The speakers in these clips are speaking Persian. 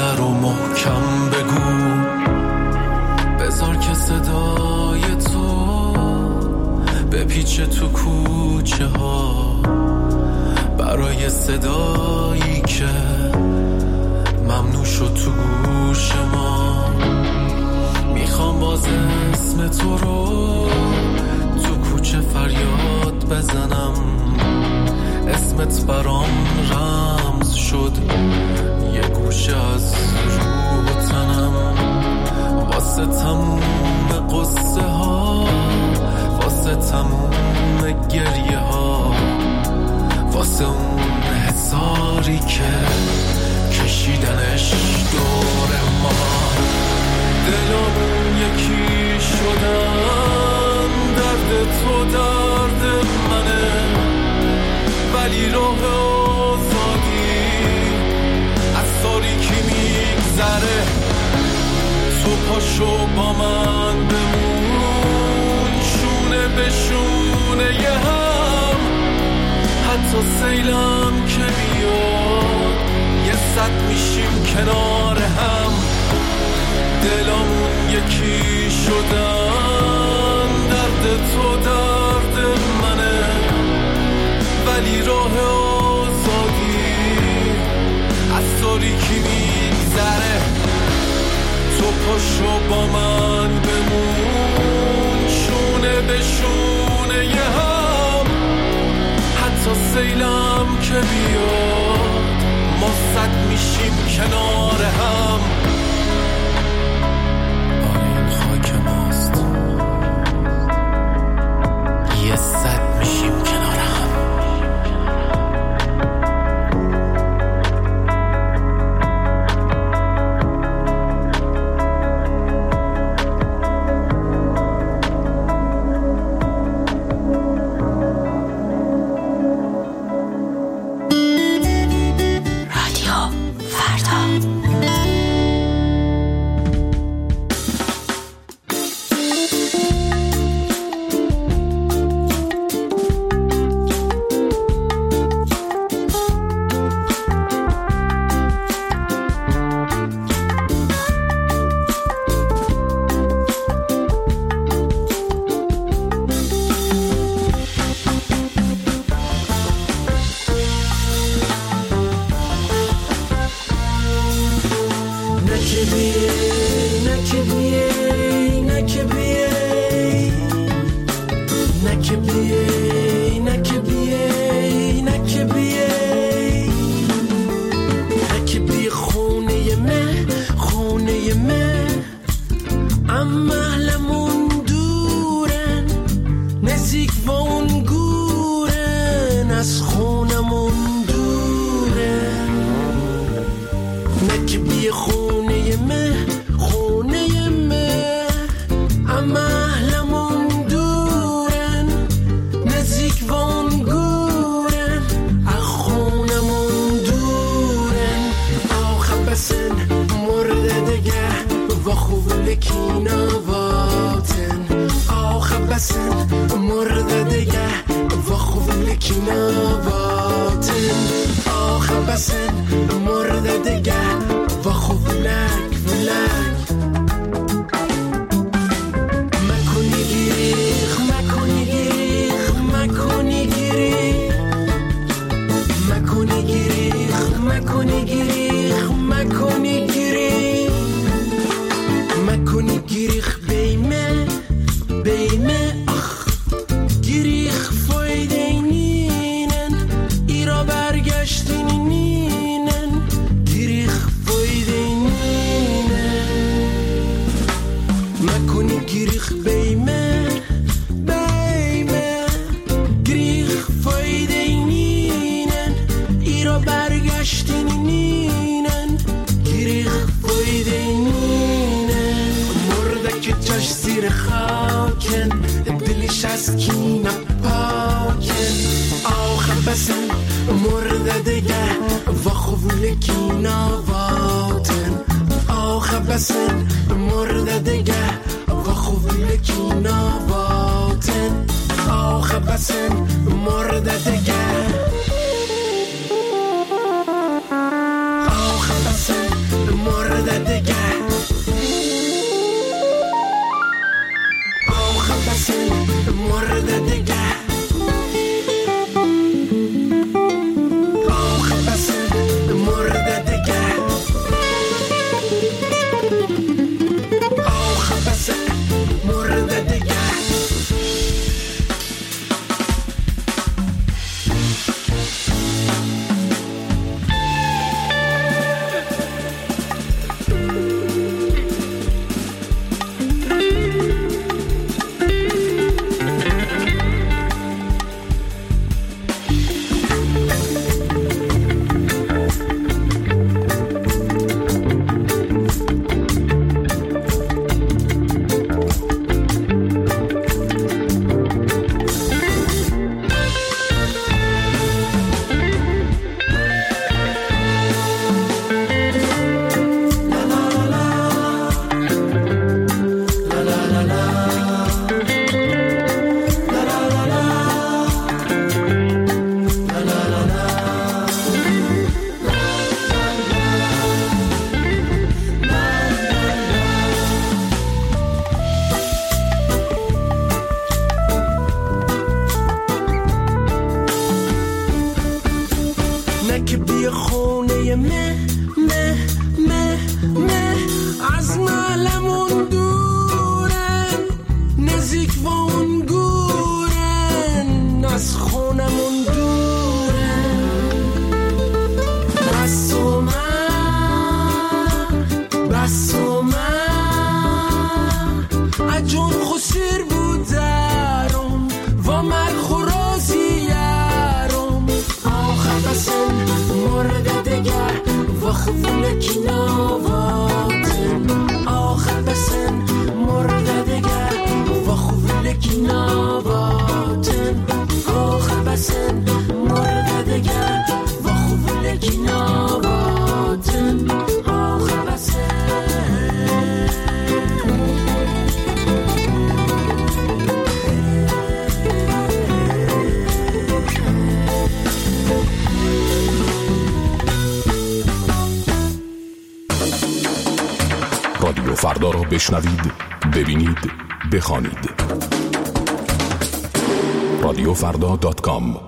رو محکم بگو، بذار که صدای تو بپیچه تو کوچه ها، برای صدایی که ممنوع شد تو گوش ما. میخوام باز اسم تو رو تو کوچه فریاد بزنم، اسمت برام رمز شد یه گوشه از روح و تنم. واسه تموم قصه ها، واسه تموم گریه ها، واسه اون حساری که کشیدنش دور ما. دلمون یکی شدن، درد تو درد منه، ولی راه آزادی از تاریکی میگذره. تو پاشو با من بمون، شونه به شونه یه هم، حتی سیلم که بیاد یه صد میشیم کنار هم. دلمون یکی شدن، درد تو درد منه، ولی راه آزادی از تاریکی میگذره. تو پاشو با من بمون، شونه به شونه یه هم، حتی سیلم که بیاد ما صد میشیم کنار هم. آره این خاک ماست، یه صد میشیم کنار هم. Morda رادیو فردا را بشنوید، ببینید، بخوانید. رادیوفردا.com.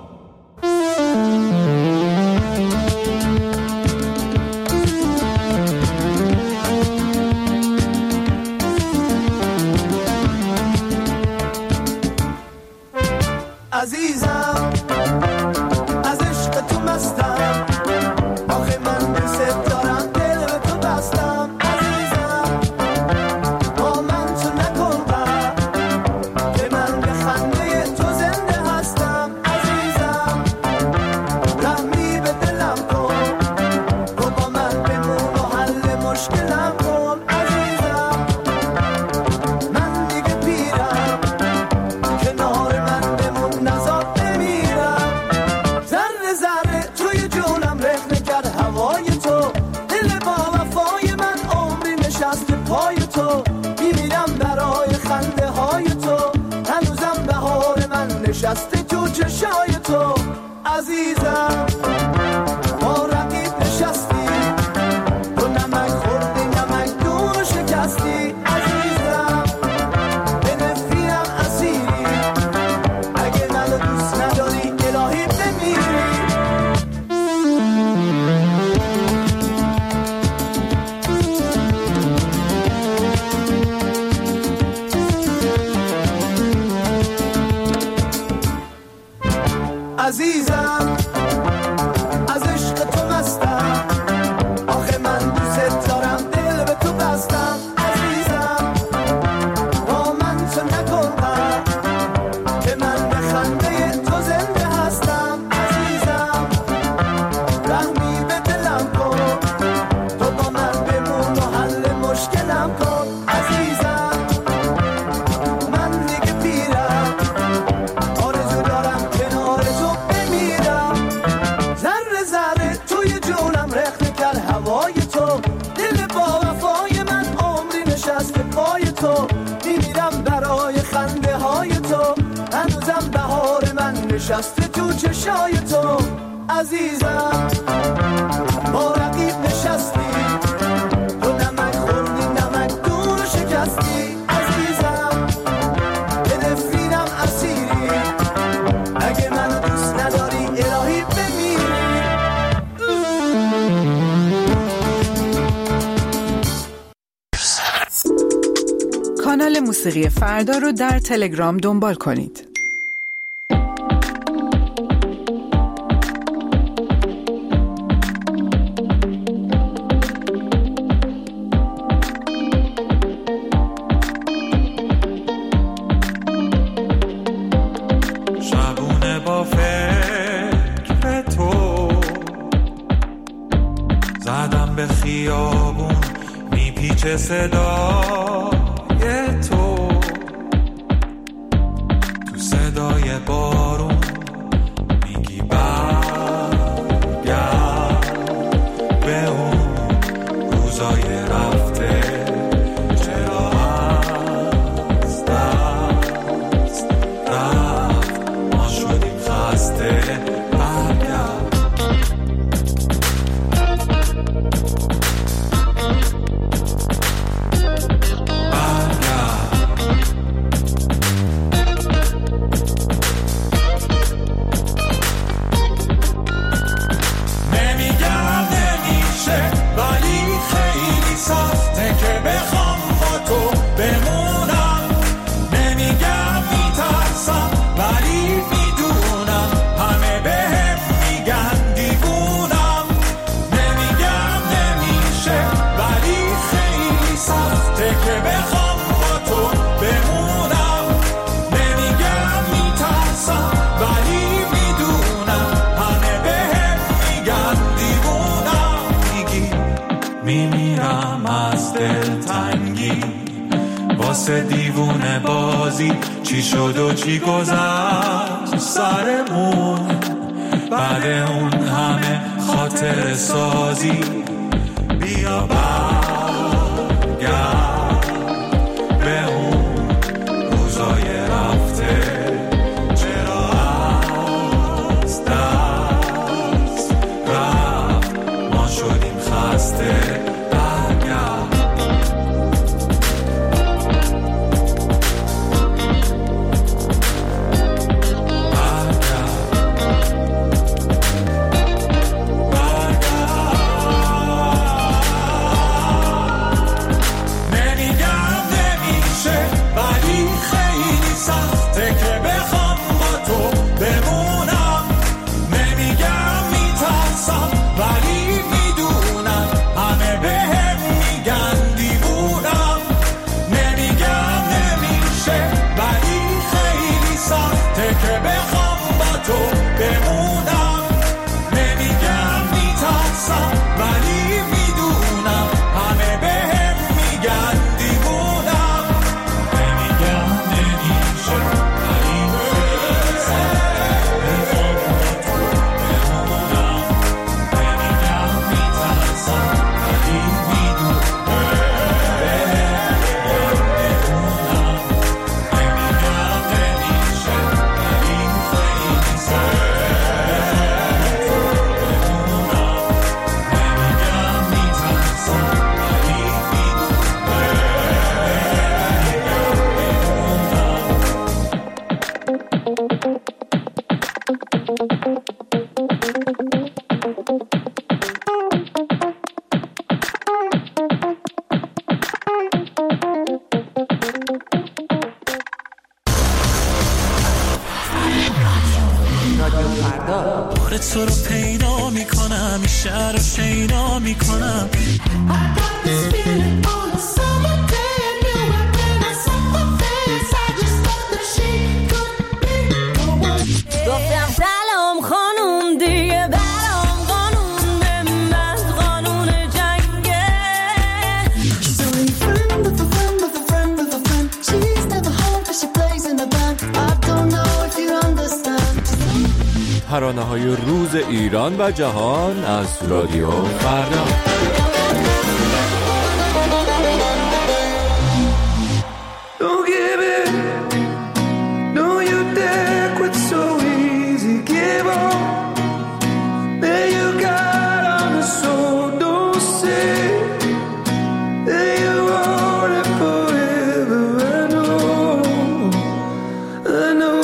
عزیزم از عشق تو مستم، آخه من دوست دارم، دل به تو بستم. عزیزم با من تو نکن غم، که من به خنده تو زنده هستم. عزیزم رحمی به دلم کن، تو با من بمون و حل مشکلم کن. عزیزم من دیگه پیرم، کنار من بمون نزار بمیرم. ذره ذره توی جونم رخنه کرد هوای تو، دل با وفای من عمری نشست پای تو. میمیرم برای خنده های تو، هنوزم بهار من نشسته تو چشای تو. عزیزم با رقیب نشستی، تو نمک خوردی نمک دون شکستی. عزیزم به نفرینم اسیری، اگه منو دوست نداری الهی بمیری. عزیزم از عشق تو مستم، آخه من دوست دارم، دل به تو بستم. عزیزم با من تو نکن غم، که من به خنده تو زنده هستم. عزیزم رحمی به دلم کن، تو با من بمون و حل مشکلم کن. عزیزم من دیگه پیرم، آرزو دارم کنار تو بمیرم. ذره ذره توی جونم رخنه کرد هوای تو، دل با وفای من عمری نشست پای تو. میمیرم برای خنده های تو، هنوزم بهار من نشسته تو چشای تو. عزیزم با رقیب نشستی، تو نمک خوردی نمک دون شکستی. عزیزم به نفرینم اسیری، اگه منو دوست نداری الهی بمیری. کانال موسیقی فردا رو در تلگرام دنبال کنید. شبونه با فکر تو زدم به خیابون، میپیچه صدای تو، تو صدای بارون میگی برگرد به اون روزای رفته. چرا از دست رفت، ما شدیم خسته. برگرد نمیگم نمیشه، ولی خیلی سخته که بخوام با تو بمونم. نمیگم میترسم، ولی میدونم همه بهم میگن دیوونم. نمیگم نمیشه، ولی خیلی سخته که بخوام با تو بمونم. نمیگم میترسم، ولی میدونم همه بهم میگن دیوونم. میگی میمیرم از دلتنگی، واسه دیوونه بازی. چی شد و چی گذشت سرمون، بعد اون همه خاطر سازی. بیا برگرد به اون روزای رفته. چرا از دست رفت، ما شدیم خسته. برگرد تو رو پیدا میکنم، این شهر رو شیدا میکنم. گفتم سلام خانوم دیگه برام قانون به من قانون جنگه. She's only a friend of a friend of a friend of a friend. She's never home cause she plays in a band. I don't know if you understand. ترانه‌های روز ایران و جهان از رادیو فردا. Don't give it, no you dare quit so easy, give up. There you got on the soul, don't say that you want it forever. I know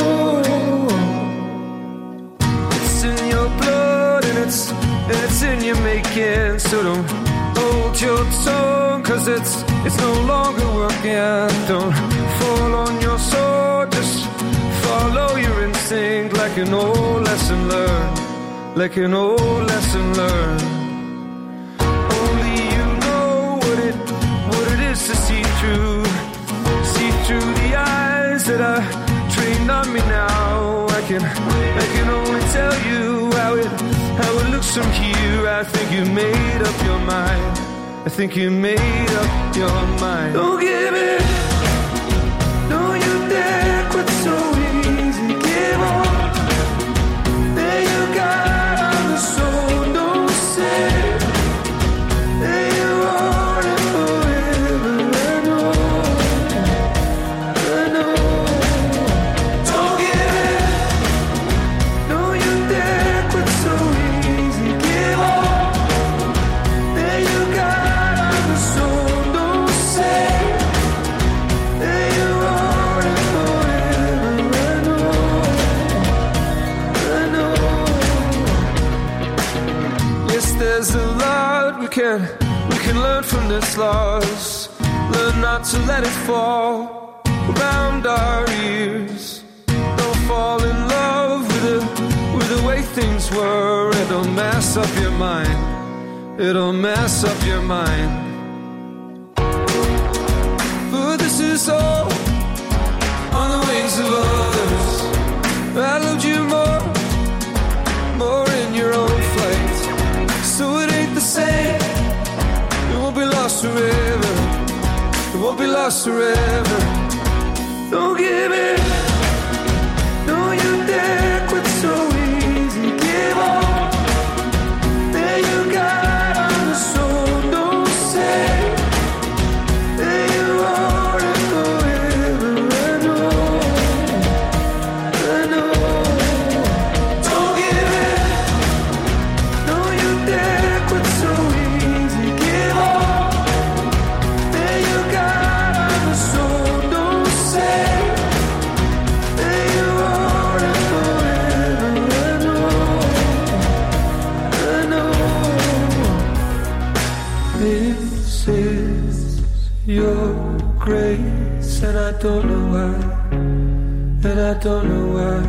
it's in your blood and it's in your making. So don't hold your tongue, cause it's no longer working. Don't fall on your sword, just follow your instinct like an old lesson learned, like an old lesson learned. Only you know what it is to see through the eyes that are trained on me now. I can only tell you how it looks from here. I think you made up your mind. I think you made up your mind. Don't give it, no you dare quit so easy, give up. There you got on the soul, don't say that you want it forever. I know. Don't give it, no you dare quit so easy, give up. There you got on the soul, don't say that you want it forever. I know. Yes, there's a lot we can learn from this loss. Learn not to let it fall around our ears. Don't fall in love with the way things were. It'll mess up your mind. It'll mess up your mind. But this is all on the wings of others. I loved you more in your own flight. So it ain't the same. It won't be lost forever. It won't be lost forever. Don't give it, no you dare quit so easy, give up. There you got on the soul, don't say that you want it forever. I know. Don't give it, no you dare quit so easy, give up. There you got on the soul, don't say that you want it forever. I know. This is your grace, and I don't know why, and I don't know why.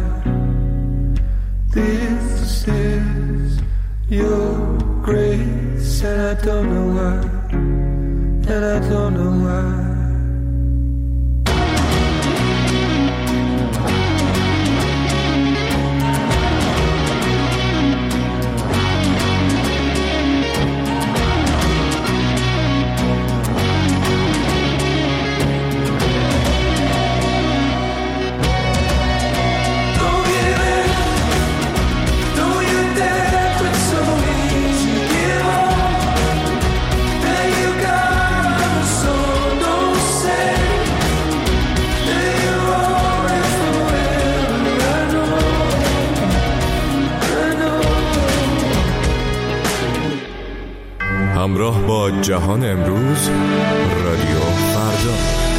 This is your grace, and I don't know why, and I don't know why. Don't give it, don't you dare quit so easy, give up. There you got on the soul, don't say that you want it forever. I know. همراه با جهان امروز، رادیو فردا.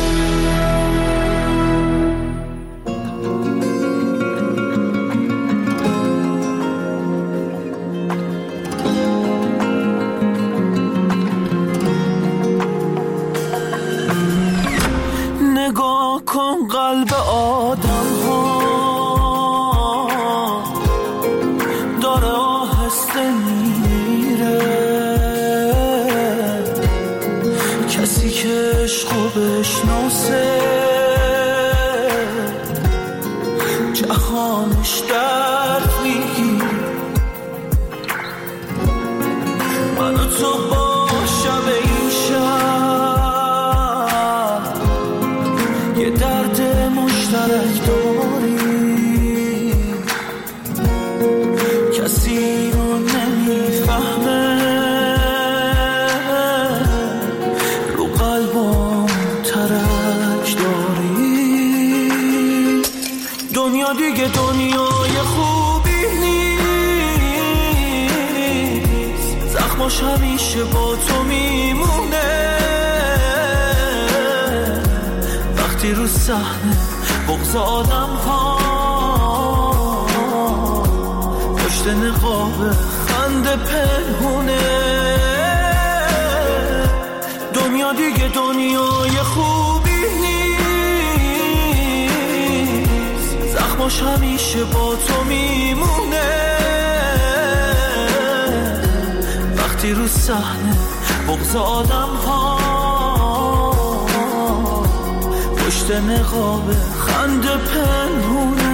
نگاه کن قلب آدم ها داره کسی که عشقو بشناسه جهانش درد میگیر. من و تو با شب این شب یه درد مشترک داریم، کسی رو نمیفهمه، رو قلبم ترک داریم. دنیا دیگه دنیای خوبی نیست، زخماش همیشه با تو میمونه. وقتی رو صحنه بغض آدم ها پشت نقاب خنده پنهونه. دنیا دیگه دنیای خوبی نیست، زخماش همیشه با تو میمونه. وقتی رو صحنه بغض آدم ها پشت نقاب خنده پنهونه.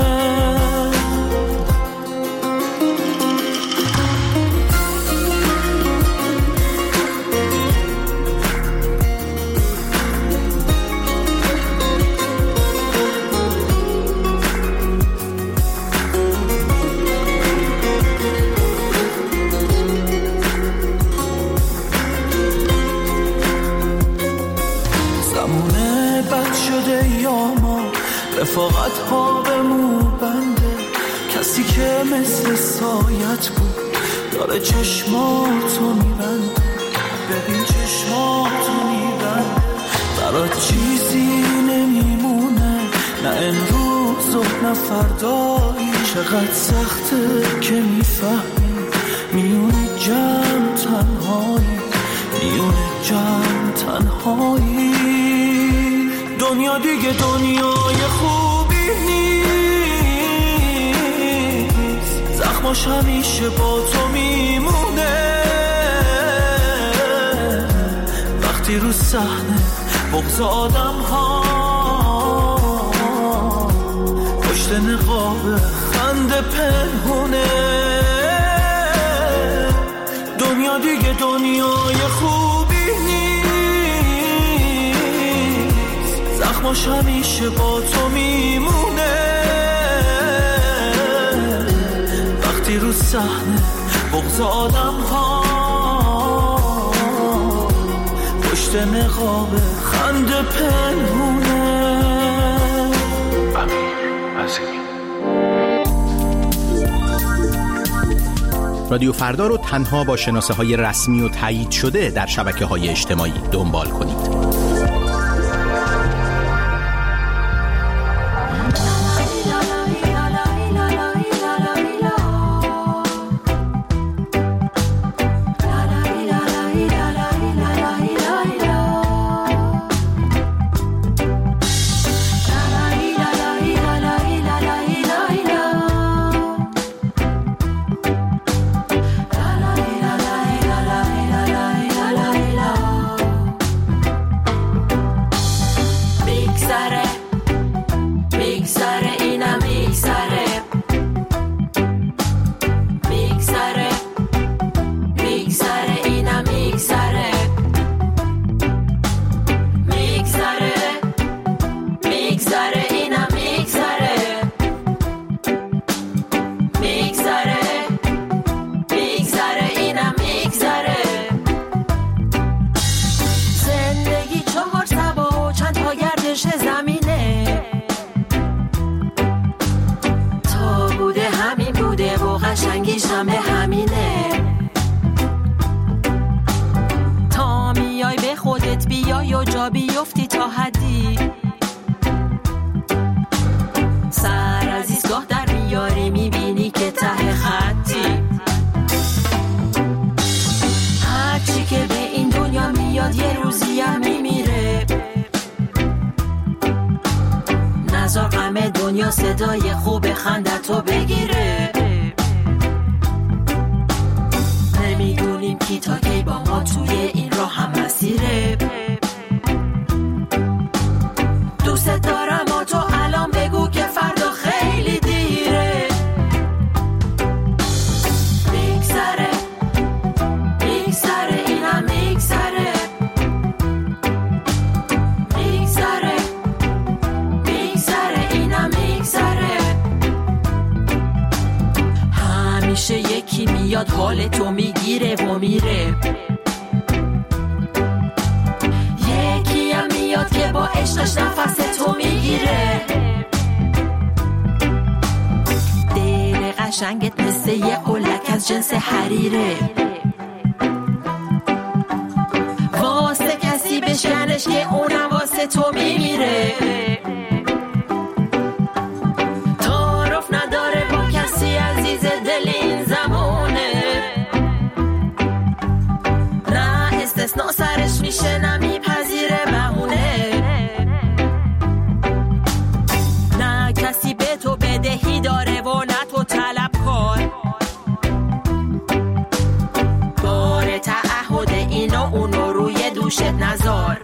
رفاقت ها به مو بنده، کسی که مثل سایت بود داره چشماتو میبنده. ببین چشماتو میبنده، برات چیزی نمیمونه، نه امروز و نه فردایی. چقدر سخته که میفهمی میونه جمع تنهایی، میونه جمع تنهایی. دنیا دیگه دنیای خوبی نیست، زخماش همیشه با تو میمونه. وقتی رو صحنه بغض آدم ها پشت نقاب خنده پنهونه. دنیا دیگه دنیای خوبی زخماش همیشه با تو میمونه. وقتی رو صحنه بغض آدم ها پشت نقاب خنده پنهونه. رادیو فردا رو تنها با شناسه‌های رسمی و تایید شده در شبکه‌های اجتماعی دنبال کنید. صدای خوب خندتو بگیره. نمیدونیم کی تا کی با ما توی این راه هم مسیره. میاد حال تو میگیره و میره. یکی هم میاد که با عشقش نفس تو میگیره. دل قشنگت مثل یه قلک از جنس حریره. واسه کسی بشکنش که اونم واسه تو میمیره. تعارف نداره با کسی عزیز دل این زمانه. نه استثناء سرش میشه نه میپذیره بهونه. نه کسی به تو بدهی داره و نه تو طلبکار. بار تعهد اینو اونو روی دوشت نذار.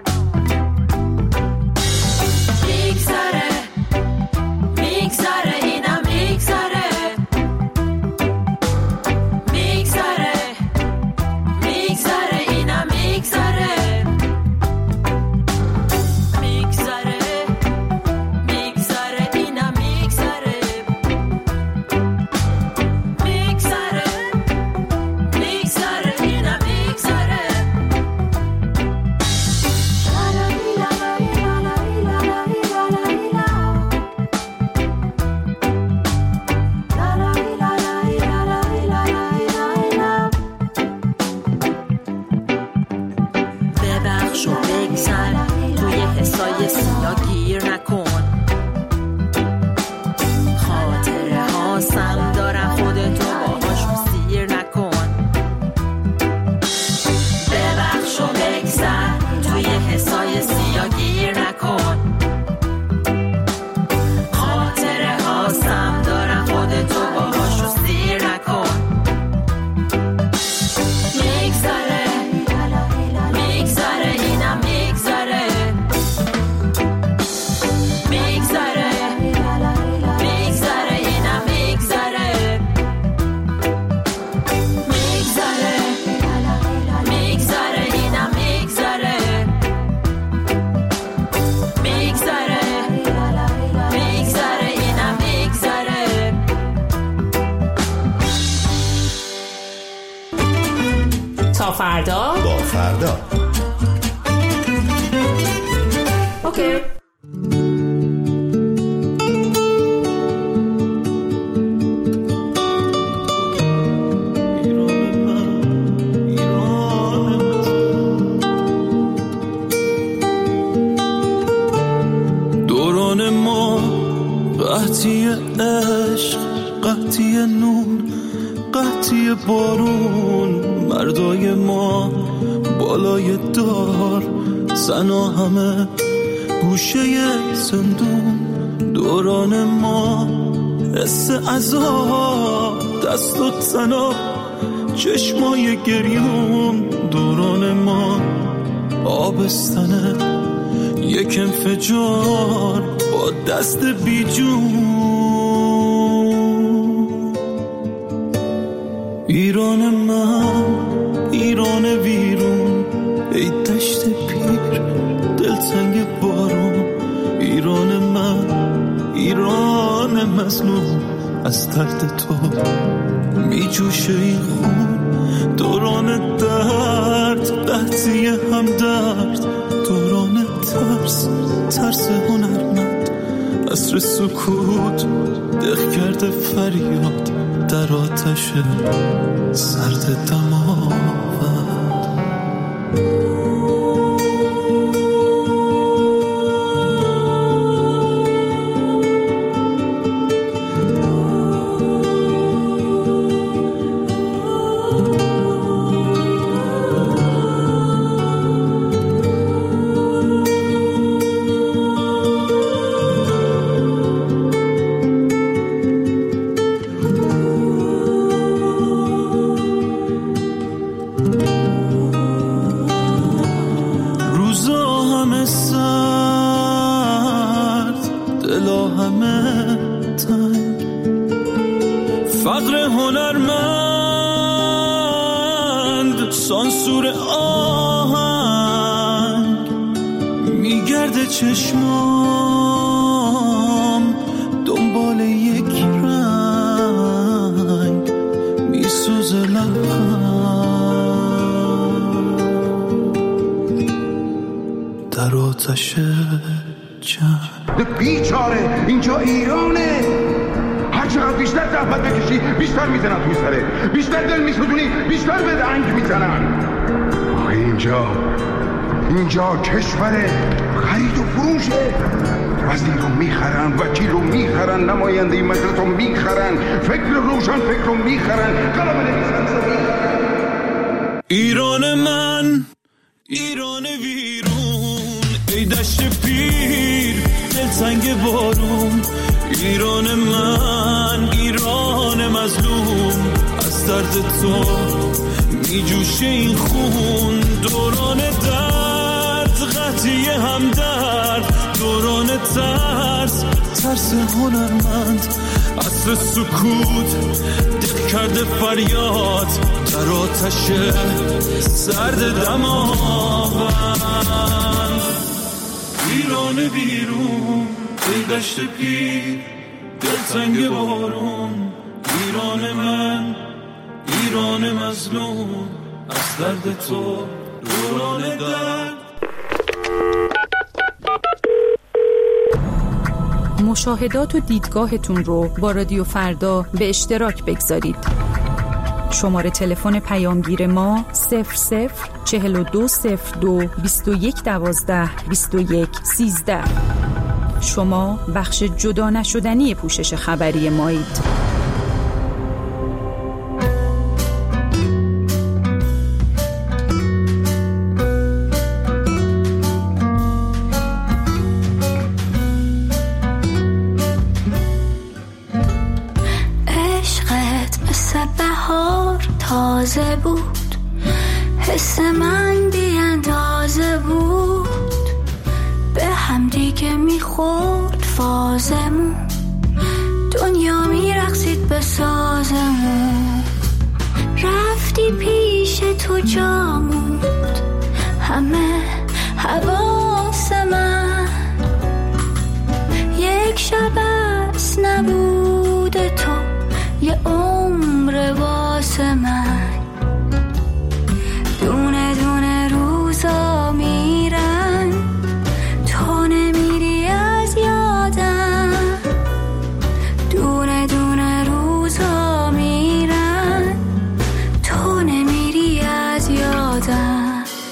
تا فردا با فردا. اوکی. دوران ما قحطی عشق، قحطی نور، قحطی بارون. مردای ما بالای دار، زنا همه گوشه زندون. دوران ما حس عذاب، دست و تنا، چشمای گریون. دوران ما آبستنه، یک انفجار با دست بیجون. ایران من، ایران ویرون، ای دشت پیر، دلتنگ بارون. ایران من، ایران مظلوم، از درد تو می جوشه این خون. دوران درد، قحطی هم درد. دوران ترس، ترس هنرمند. عصر سکوت دق کرده فریاد در آتش سرد دماوند. فقر هنرمند، سانسور آهنگ، میگرده چشمام دنبال یک رنگ، میسوزه در آتش جنگ. بیچاره اینجا ایرانه، هر چقدر بیشتر زحمت بکشی بیشتر میزنن توی سره، بیشتر دل میسوزونی بیشتر به دنگ میزنن. اینجا کشور خرید و فروشه. وزیر رو میخرن، وکیل رو میخرن، نماینده مجلس رو میخرن، فکر روشن فکر رو میخرن، قلم نویسنده رو میخرن. ایران من، ایران ویرون، ای دشت پیر دلتنگ بارون. ایران من، ایران مظلوم، از درد تو میجوشه این خون. دوران درد قطعی همدرد، دوران ترس هنرمند، عصر سکوت دق کرده فریاد در آتش سرد دماوند. ایران بیرون، ای دشت پیر دلتنگ بارون. ایران من، ایران مظلوم، از درد تو دوران درد. مشاهدات و دیدگاهتون رو با رادیو فردا به اشتراک بگذارید. شماره تلفن پیامگیر ما 004202 2112 2113. شما بخش جدا نشدنی پوشش خبری مایید. تازه بود، حس من بی اندازه بود، به هم دیگه میخورد فازمون، دنیا میرقصید به سازمون. رفتی پیش تو جا موند همه حواس من، یک شب از نبود تو یه عمر واسه من. دونه دونه روزا میرن، تو نمیری از یادم. دونه دونه روزا میرن، تو نمیری از یادم.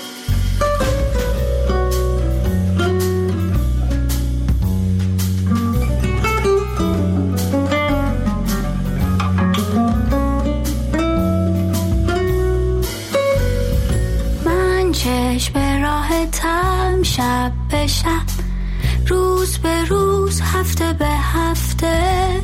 به راحتم شب به شب، روز به روز، هفته به هفته.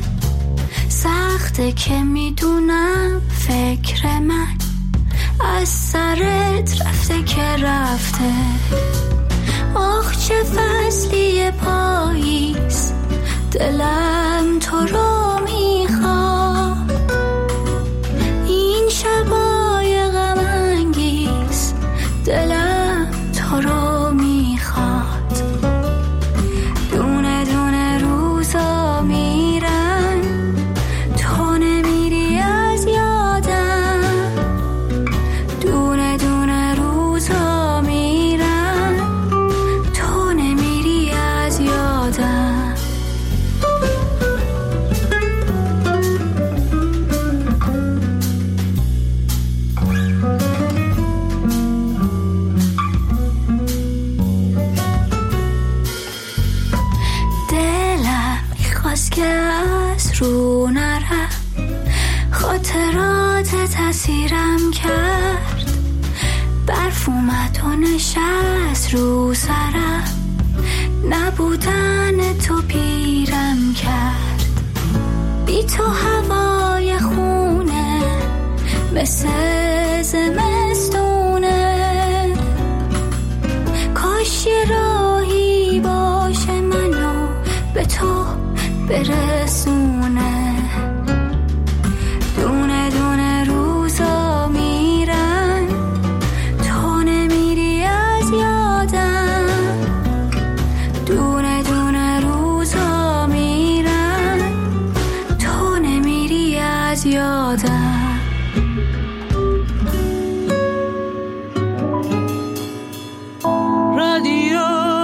سخته که میدونم فکر من از سرت رفته که رفته. آخ چه فصلی پاییز، دلم تو رو میخواد. این شبای غم انگیز، دلم تو رو میخواد. دونه دونه روزا میرن، تو نمیری از یادم. دونه دونه روزا میرن، تو نمیری از یادم. که از رو نرم، خاطرات تأثیرم کرد. برف اومد و نشست رو سرم، نبودن تو پیرم کرد. بی تو هوای خونه مثل زمستونه. کاش یه راهی باشه منو به تو برسونه. دونه دونه روزا میرن، تو نمیری از یادم. دونه دونه روزا میرن، تو نمیری از یادم. رادیو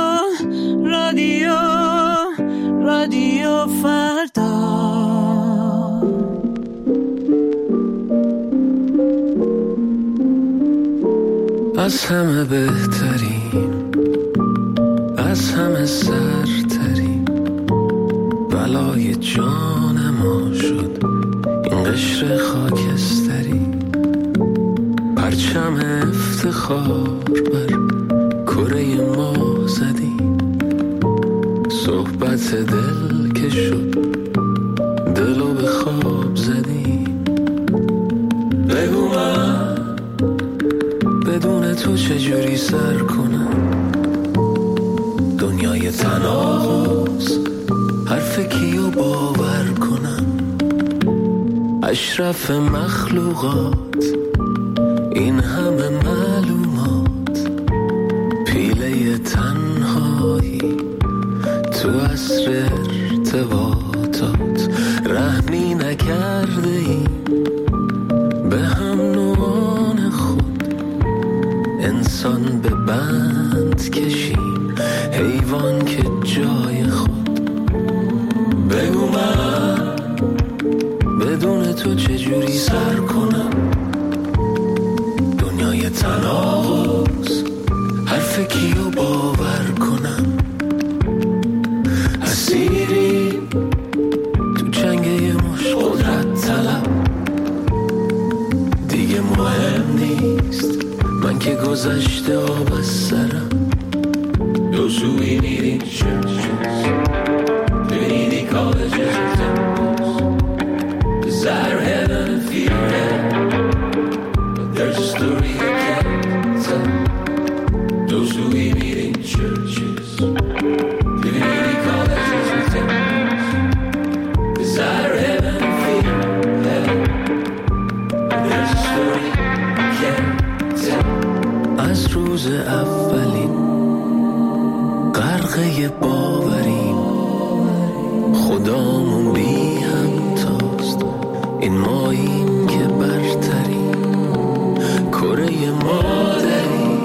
رادیو فردا. از همه بهترین، از همه سرترین، بلای جان ما شد این قشر خاکستری. پرچم افتخار بر کره ما زدیم، صحبت دل که شد دلو به خواب زدیم. بگو من بدون تو چجوری سر کنم دنیای تناقض، حرف کیو باور کنم. اشرف مخلوقات این همه معلومات، پیله تنهایی تو عصر ارتباطات. رحمی نکرده ایم به هم نوعان خود، انسان به بند کشیم حیوان که جای خود. بگو من بدون تو چجوری سر کنم دنیای تناقض، حرف کیو باور کنم. اسیری تو جنگ یه مش قدرت طلب، دیگه مهم نیست من که گذشته آب از سرم. Those who we need in churches, community colleges and temples, desire heaven and fear hell, but there's a story I can't tell. Those who we meet in churches, community colleges and temples, desire heaven and fear hell, but there's a story I can't tell. از روز اولین غرقه باوریم، خدامون بی همتاست، این ماییم که برتریم. کره مادری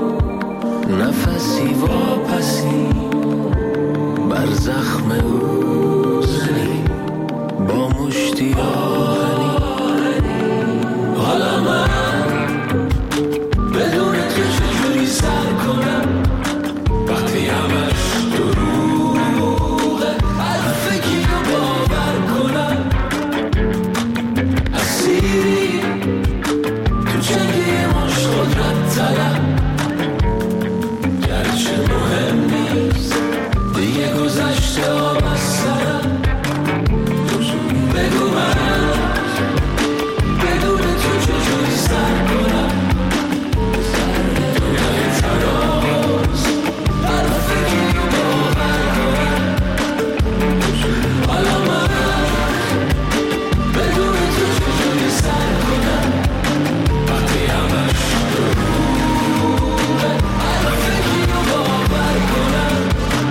نفسی واپسی، بر زخم او زنیم با مشتی آهنی. حالا من بدون تو چجوری سر کنم وقتی همش دروغه، حرف کیو باور کنم. اسیری تو جنگ یه مش قدرت طلب، گرچه مهم نیست دیگه گذشته آب از سرم. بگو من بدون تو چجوری سر کنم دنیای تناقض، حرف کیو باور کنم. حالا من بدون تو چجوری سر کنم وقتی همش دروغه، حرف کیو باور کنم.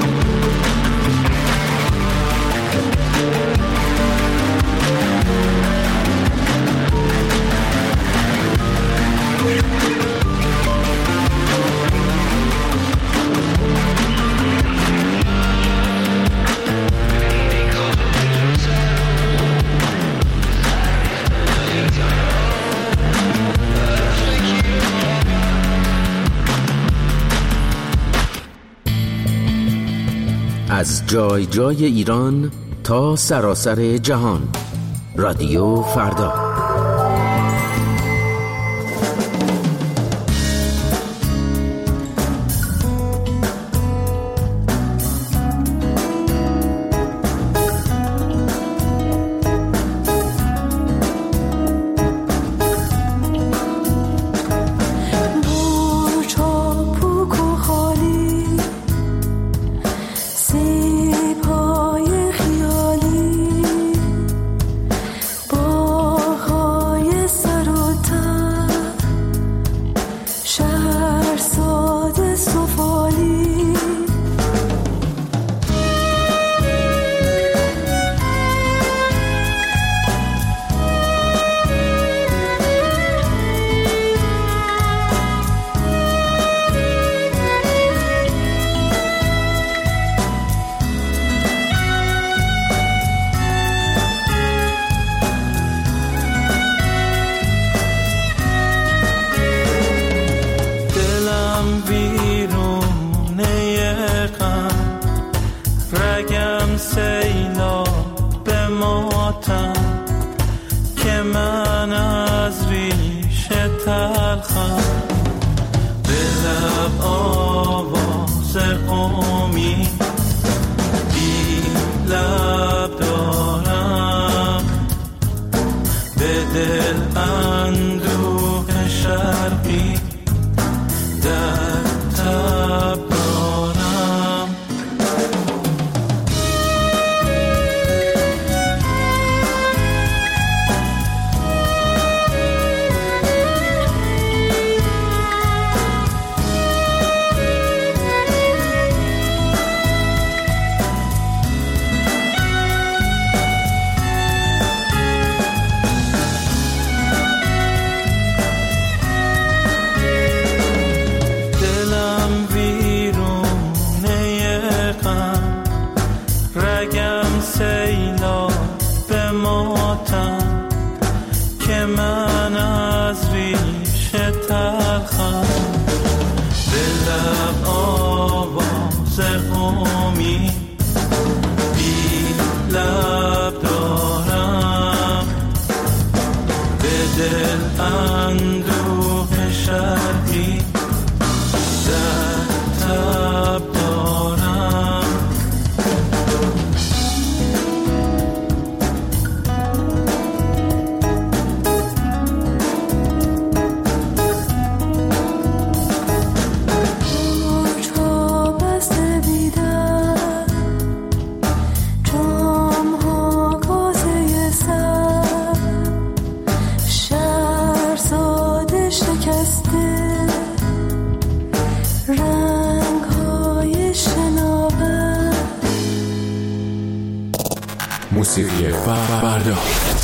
از جای جای ایران تا سراسر جهان، رادیو فردا. سیب‌های خیالی با تلخم به لب آواز قومی بی لب دارم به دل اندوه شرقی در تب دارم. موسیقی فردا.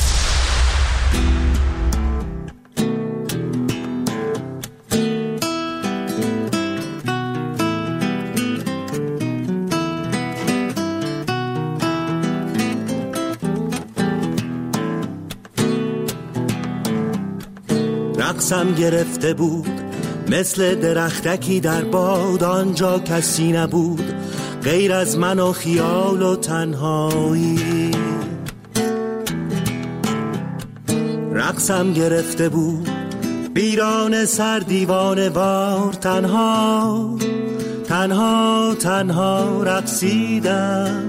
رقصم گرفته بود مثل درختکی در باد، آنجا کسی نبود غیر از من و خیال و تنهایی. رقصم گرفته بود بیران سر دیوانه وار، تنها تنها تنها رقصیدم.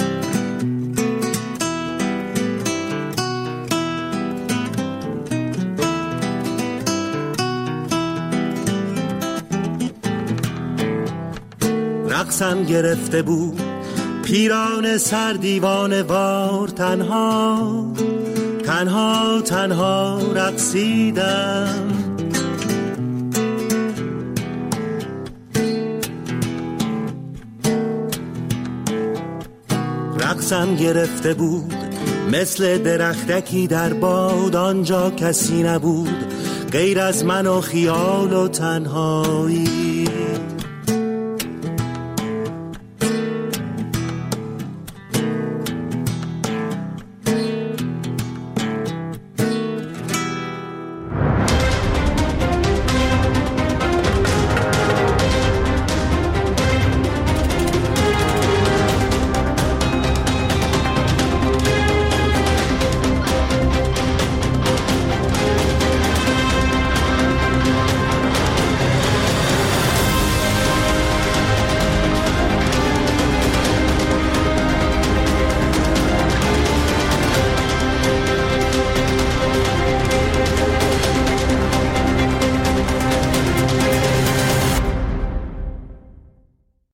رقصم گرفته بود پیران سر دیوانه وار، تنها تنها تنها رقصیدم. رقصم گرفته بود مثل درختکی در باد، آنجا کسی نبود غیر از من و خیال و تنهایی.